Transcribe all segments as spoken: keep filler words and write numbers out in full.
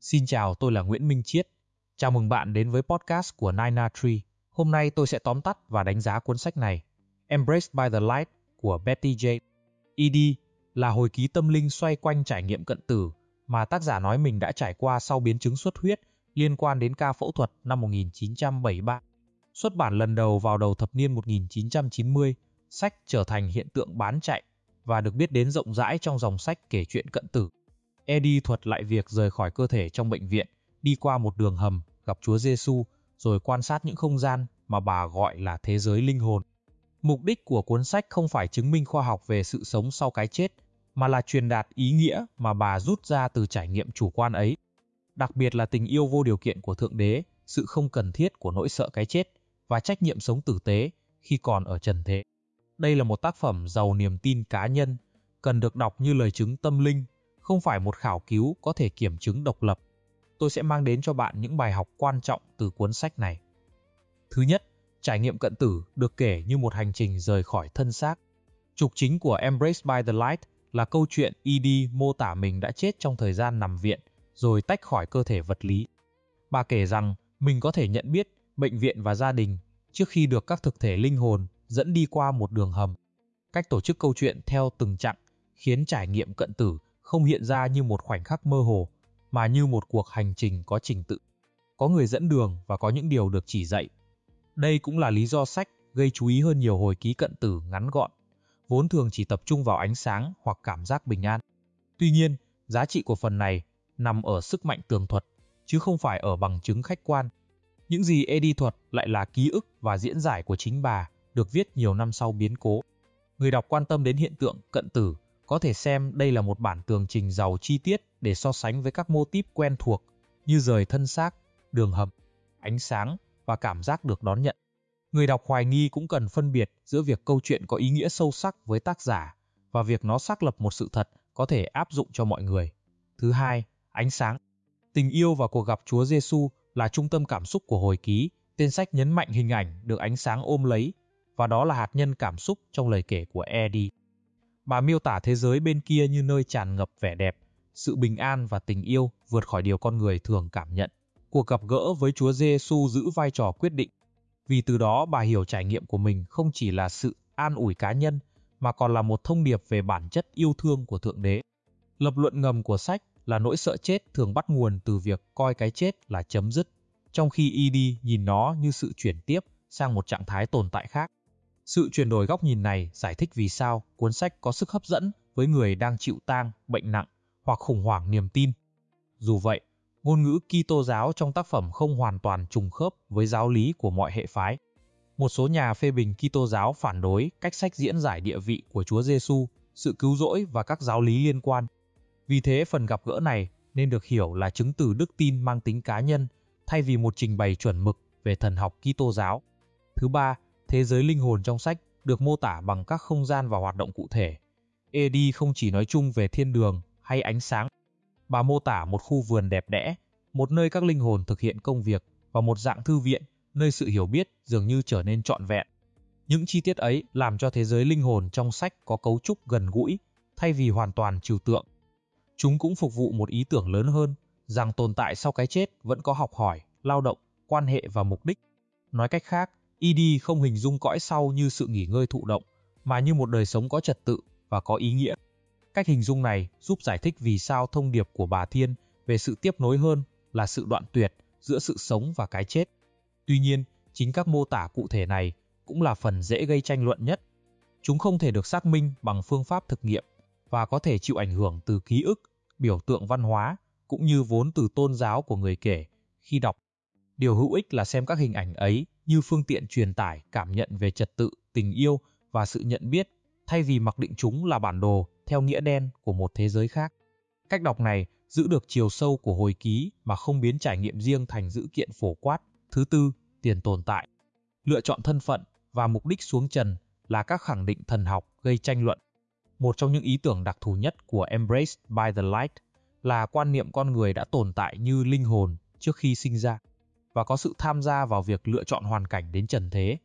Xin chào, tôi là Nguyễn Minh Chiết. Chào mừng bạn đến với podcast của Nina Tree. Hôm nay tôi sẽ tóm tắt và đánh giá cuốn sách này, Embraced by the Light của Betty J. e đê là hồi ký tâm linh xoay quanh trải nghiệm cận tử mà tác giả nói mình đã trải qua sau biến chứng xuất huyết liên quan đến ca phẫu thuật năm một nghìn chín trăm bảy mươi ba. Xuất bản lần đầu vào đầu thập niên một nghìn chín trăm chín mươi, sách trở thành hiện tượng bán chạy và được biết đến rộng rãi trong dòng sách kể chuyện cận tử. e đê thuật lại việc rời khỏi cơ thể trong bệnh viện, đi qua một đường hầm, gặp Chúa Giêsu, rồi quan sát những không gian mà bà gọi là thế giới linh hồn. Mục đích của cuốn sách không phải chứng minh khoa học về sự sống sau cái chết, mà là truyền đạt ý nghĩa mà bà rút ra từ trải nghiệm chủ quan ấy. Đặc biệt là tình yêu vô điều kiện của Thượng Đế, sự không cần thiết của nỗi sợ cái chết và trách nhiệm sống tử tế khi còn ở trần thế. Đây là một tác phẩm giàu niềm tin cá nhân, cần được đọc như lời chứng tâm linh, không phải một khảo cứu có thể kiểm chứng độc lập. Tôi sẽ mang đến cho bạn những bài học quan trọng từ cuốn sách này. Thứ nhất, trải nghiệm cận tử được kể như một hành trình rời khỏi thân xác. Trục chính của Embraced by the Light là câu chuyện e đê mô tả mình đã chết trong thời gian nằm viện, rồi tách khỏi cơ thể vật lý. Bà kể rằng mình có thể nhận biết bệnh viện và gia đình trước khi được các thực thể linh hồn dẫn đi qua một đường hầm. Cách tổ chức câu chuyện theo từng chặng khiến trải nghiệm cận tử không hiện ra như một khoảnh khắc mơ hồ, mà như một cuộc hành trình có trình tự. Có người dẫn đường và có những điều được chỉ dạy. Đây cũng là lý do sách gây chú ý hơn nhiều hồi ký cận tử ngắn gọn, vốn thường chỉ tập trung vào ánh sáng hoặc cảm giác bình an. Tuy nhiên, giá trị của phần này nằm ở sức mạnh tường thuật, chứ không phải ở bằng chứng khách quan. Những gì e đê thuật lại là ký ức và diễn giải của chính bà, được viết nhiều năm sau biến cố. Người đọc quan tâm đến hiện tượng cận tử có thể xem đây là một bản tường trình giàu chi tiết để so sánh với các mô típ quen thuộc như rời thân xác, đường hầm, ánh sáng và cảm giác được đón nhận. Người đọc hoài nghi cũng cần phân biệt giữa việc câu chuyện có ý nghĩa sâu sắc với tác giả và việc nó xác lập một sự thật có thể áp dụng cho mọi người. Thứ hai, ánh sáng. Tình yêu và cuộc gặp Chúa Giêsu là trung tâm cảm xúc của hồi ký. Tên sách nhấn mạnh hình ảnh được ánh sáng ôm lấy, và đó là hạt nhân cảm xúc trong lời kể của e đê. Bà miêu tả thế giới bên kia như nơi tràn ngập vẻ đẹp, sự bình an và tình yêu vượt khỏi điều con người thường cảm nhận. Cuộc gặp gỡ với Chúa Giêsu giữ vai trò quyết định, vì từ đó bà hiểu trải nghiệm của mình không chỉ là sự an ủi cá nhân, mà còn là một thông điệp về bản chất yêu thương của Thượng Đế. Lập luận ngầm của sách là nỗi sợ chết thường bắt nguồn từ việc coi cái chết là chấm dứt, trong khi e đê nhìn nó như sự chuyển tiếp sang một trạng thái tồn tại khác. Sự chuyển đổi góc nhìn này giải thích vì sao cuốn sách có sức hấp dẫn với người đang chịu tang, bệnh nặng hoặc khủng hoảng niềm tin. Dù vậy, ngôn ngữ Kitô giáo trong tác phẩm không hoàn toàn trùng khớp với giáo lý của mọi hệ phái. Một số nhà phê bình Kitô giáo phản đối cách sách diễn giải địa vị của Chúa Giêsu, sự cứu rỗi và các giáo lý liên quan. Vì thế, phần gặp gỡ này nên được hiểu là chứng từ đức tin mang tính cá nhân, thay vì một trình bày chuẩn mực về thần học Kitô giáo. Thứ ba, thế giới linh hồn trong sách được mô tả bằng các không gian và hoạt động cụ thể. e đê không chỉ nói chung về thiên đường hay ánh sáng. Bà mô tả một khu vườn đẹp đẽ, một nơi các linh hồn thực hiện công việc, và một dạng thư viện, nơi sự hiểu biết dường như trở nên trọn vẹn. Những chi tiết ấy làm cho thế giới linh hồn trong sách có cấu trúc gần gũi, thay vì hoàn toàn trừu tượng. Chúng cũng phục vụ một ý tưởng lớn hơn, rằng tồn tại sau cái chết vẫn có học hỏi, lao động, quan hệ và mục đích. Nói cách khác, e đê không hình dung cõi sau như sự nghỉ ngơi thụ động, mà như một đời sống có trật tự và có ý nghĩa. Cách hình dung này giúp giải thích vì sao thông điệp của bà Thiên về sự tiếp nối hơn là sự đoạn tuyệt giữa sự sống và cái chết. Tuy nhiên, chính các mô tả cụ thể này cũng là phần dễ gây tranh luận nhất. Chúng không thể được xác minh bằng phương pháp thực nghiệm và có thể chịu ảnh hưởng từ ký ức, biểu tượng văn hóa cũng như vốn từ tôn giáo của người kể khi đọc. Điều hữu ích là xem các hình ảnh ấy như phương tiện truyền tải cảm nhận về trật tự, tình yêu và sự nhận biết, thay vì mặc định chúng là bản đồ theo nghĩa đen của một thế giới khác. Cách đọc này giữ được chiều sâu của hồi ký mà không biến trải nghiệm riêng thành dữ kiện phổ quát. Thứ tư, tiền tồn tại. Lựa chọn thân phận và mục đích xuống trần là các khẳng định thần học gây tranh luận. Một trong những ý tưởng đặc thù nhất của Embraced by the Light là quan niệm con người đã tồn tại như linh hồn trước khi sinh ra, và có sự tham gia vào việc lựa chọn hoàn cảnh đến trần thế.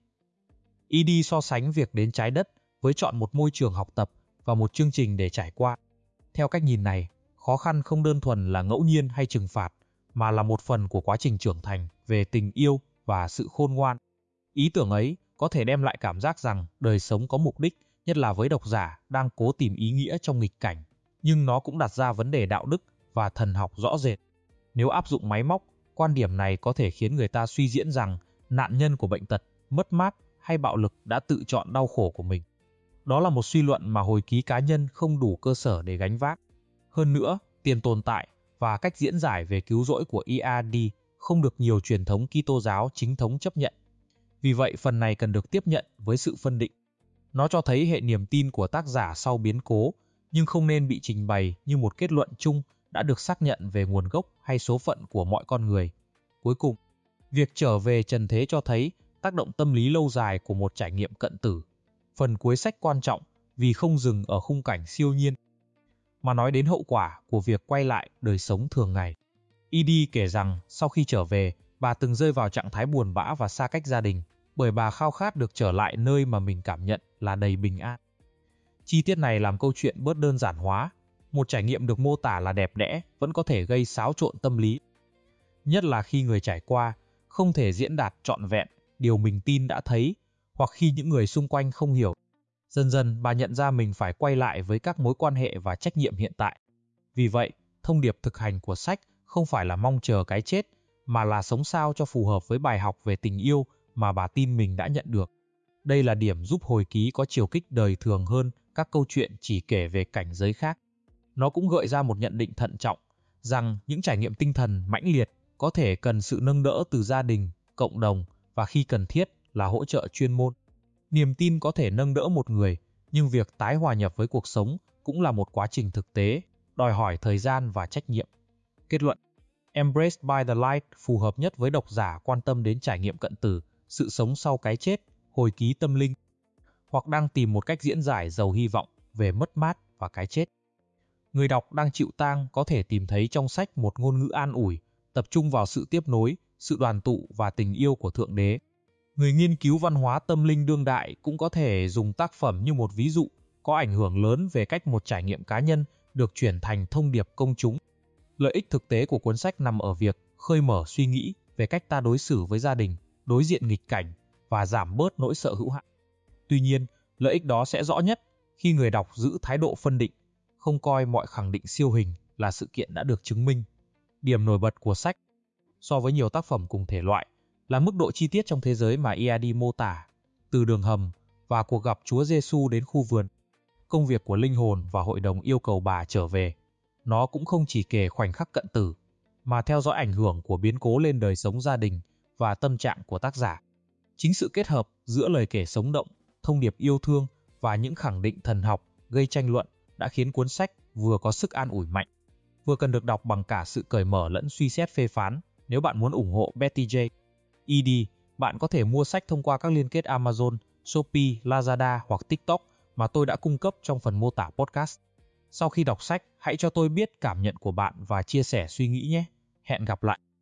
e đê so sánh việc đến trái đất với chọn một môi trường học tập và một chương trình để trải qua. Theo cách nhìn này, khó khăn không đơn thuần là ngẫu nhiên hay trừng phạt, mà là một phần của quá trình trưởng thành về tình yêu và sự khôn ngoan. Ý tưởng ấy có thể đem lại cảm giác rằng đời sống có mục đích, nhất là với độc giả đang cố tìm ý nghĩa trong nghịch cảnh, nhưng nó cũng đặt ra vấn đề đạo đức và thần học rõ rệt. Nếu áp dụng máy móc, quan điểm này có thể khiến người ta suy diễn rằng nạn nhân của bệnh tật, mất mát hay bạo lực đã tự chọn đau khổ của mình. Đó là một suy luận mà hồi ký cá nhân không đủ cơ sở để gánh vác. Hơn nữa, tiền tồn tại và cách diễn giải về cứu rỗi của e a đê không được nhiều truyền thống Kitô giáo chính thống chấp nhận. Vì vậy, phần này cần được tiếp nhận với sự phân định. Nó cho thấy hệ niềm tin của tác giả sau biến cố, nhưng không nên bị trình bày như một kết luận chung đã được xác nhận về nguồn gốc hay số phận của mọi con người. Cuối cùng, việc trở về trần thế cho thấy tác động tâm lý lâu dài của một trải nghiệm cận tử. Phần cuối sách quan trọng vì không dừng ở khung cảnh siêu nhiên, mà nói đến hậu quả của việc quay lại đời sống thường ngày. Edie kể rằng sau khi trở về, bà từng rơi vào trạng thái buồn bã và xa cách gia đình, bởi bà khao khát được trở lại nơi mà mình cảm nhận là đầy bình an. Chi tiết này làm câu chuyện bớt đơn giản hóa. Một trải nghiệm được mô tả là đẹp đẽ vẫn có thể gây xáo trộn tâm lý. Nhất là khi người trải qua không thể diễn đạt trọn vẹn điều mình tin đã thấy, hoặc khi những người xung quanh không hiểu. Dần dần bà nhận ra mình phải quay lại với các mối quan hệ và trách nhiệm hiện tại. Vì vậy, thông điệp thực hành của sách không phải là mong chờ cái chết, mà là sống sao cho phù hợp với bài học về tình yêu mà bà tin mình đã nhận được. Đây là điểm giúp hồi ký có chiều kích đời thường hơn các câu chuyện chỉ kể về cảnh giới khác. Nó cũng gợi ra một nhận định thận trọng, rằng những trải nghiệm tinh thần mãnh liệt có thể cần sự nâng đỡ từ gia đình, cộng đồng và khi cần thiết là hỗ trợ chuyên môn. Niềm tin có thể nâng đỡ một người, nhưng việc tái hòa nhập với cuộc sống cũng là một quá trình thực tế, đòi hỏi thời gian và trách nhiệm. Kết luận: Embraced by the Light phù hợp nhất với độc giả quan tâm đến trải nghiệm cận tử, sự sống sau cái chết, hồi ký tâm linh, hoặc đang tìm một cách diễn giải giàu hy vọng về mất mát và cái chết. Người đọc đang chịu tang có thể tìm thấy trong sách một ngôn ngữ an ủi, tập trung vào sự tiếp nối, sự đoàn tụ và tình yêu của Thượng Đế. Người nghiên cứu văn hóa tâm linh đương đại cũng có thể dùng tác phẩm như một ví dụ có ảnh hưởng lớn về cách một trải nghiệm cá nhân được chuyển thành thông điệp công chúng. Lợi ích thực tế của cuốn sách nằm ở việc khơi mở suy nghĩ về cách ta đối xử với gia đình, đối diện nghịch cảnh và giảm bớt nỗi sợ hữu hạn. Tuy nhiên, lợi ích đó sẽ rõ nhất khi người đọc giữ thái độ phân định, không coi mọi khẳng định siêu hình là sự kiện đã được chứng minh. Điểm nổi bật của sách, so với nhiều tác phẩm cùng thể loại, là mức độ chi tiết trong thế giới mà e a đê mô tả, từ đường hầm và cuộc gặp Chúa Giêsu đến khu vườn, công việc của linh hồn và hội đồng yêu cầu bà trở về. Nó cũng không chỉ kể khoảnh khắc cận tử, mà theo dõi ảnh hưởng của biến cố lên đời sống gia đình và tâm trạng của tác giả. Chính sự kết hợp giữa lời kể sống động, thông điệp yêu thương và những khẳng định thần học gây tranh luận đã khiến cuốn sách vừa có sức an ủi mạnh, vừa cần được đọc bằng cả sự cởi mở lẫn suy xét phê phán. Nếu bạn muốn ủng hộ Betty J. Edie, bạn có thể mua sách thông qua các liên kết Amazon, Shopee, Lazada hoặc TikTok mà tôi đã cung cấp trong phần mô tả podcast. Sau khi đọc sách, hãy cho tôi biết cảm nhận của bạn và chia sẻ suy nghĩ nhé. Hẹn gặp lại!